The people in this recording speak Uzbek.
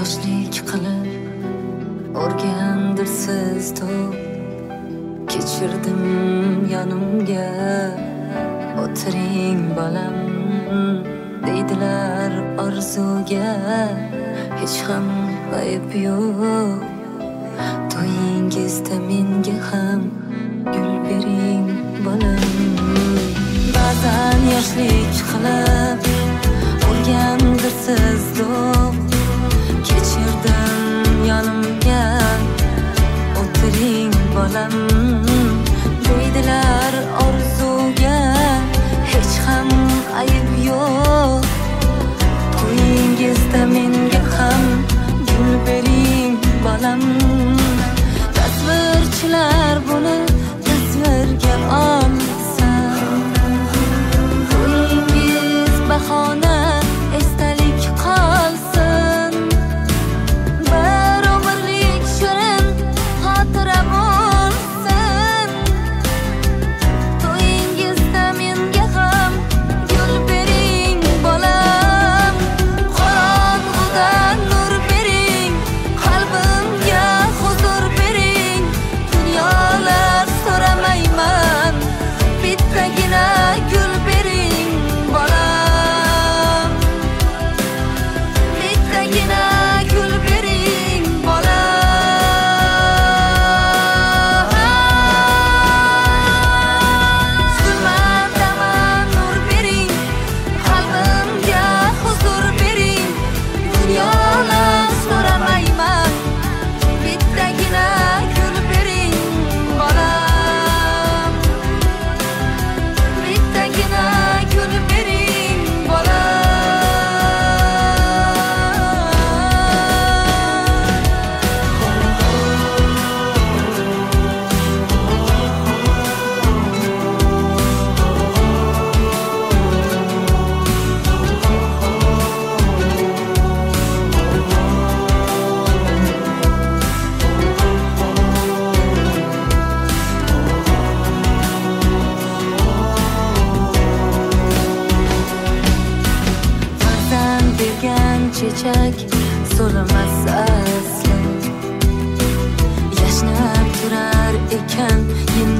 yoshlik qilib o'rgandirsiz to'p kechirdim yonimga o'tiring bolam deydilar orzuga hech ham ayb yo'q to'yingizda menga ham gul bering bolam ba'zan yoshlik qilib o'rgandirsiz to'p kechirdim yonimga o'tiring bolam deydilar orzuga hech ham ayb yo'q to'yingizda menga ham gul bering bolam tasvirchilar buni tasvirga olsa to'yingiz bahona esdalik qolsin bir umrlik shirin xotira bo'lsin to'yingizda menga ham gul bering bolam qorong'uda nur bering qalbimga huzur bering dunyolar so'ramayman bittagina gul bering bolam bittagina gul bering bolam zulmatdaman nur bering qalbimga huzur bering dunyolar so'ramayman bittagina gul bering bolam bittagina gul bering bolam farzand bergan chechak so'ramas asli yashnab turar ekan